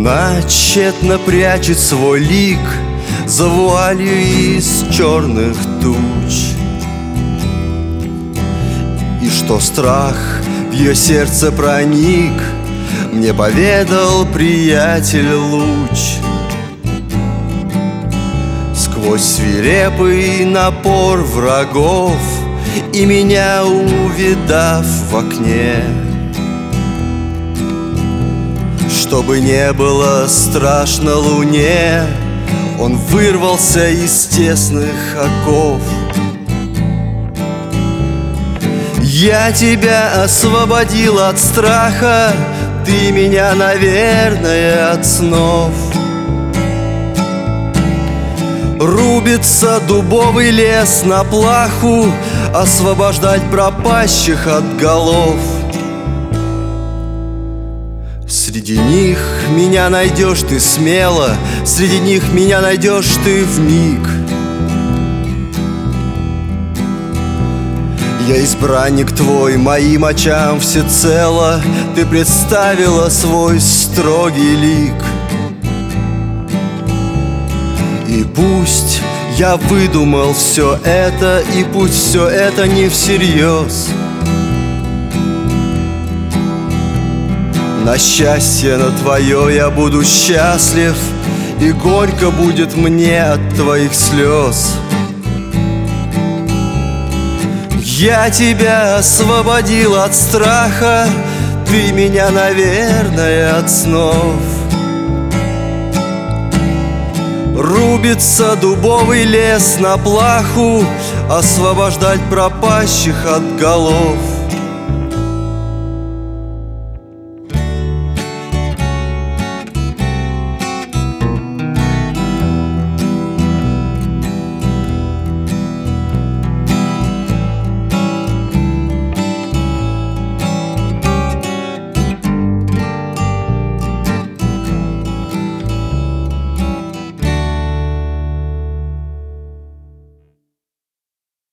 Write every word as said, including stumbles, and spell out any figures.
Луна тщетно прячет свой лик за вуалью из черных туч, и что страх в ее сердце проник, мне поведал приятель луч. Сквозь свирепый напор врагов и меня увидав в окне, чтобы не было страшно луне, он вырвался из тесных оков. Я тебя освободил от страха, ты меня, наверное, от снов. Рубится дубовый лес на плаху, освобождать пропащих от голов. Среди них меня найдешь ты смело, среди них меня найдешь ты вмиг. Я избранник твой, моим очам всецело ты представила свой строгий лик. И пусть я выдумал все это, и пусть все это не всерьез, на счастье на твое я буду счастлив, и горько будет мне от твоих слез. Я тебя освободил от страха, ты меня, наверное, от снов. Рубится дубовый лес на плаху, освобождать пропащих от голов.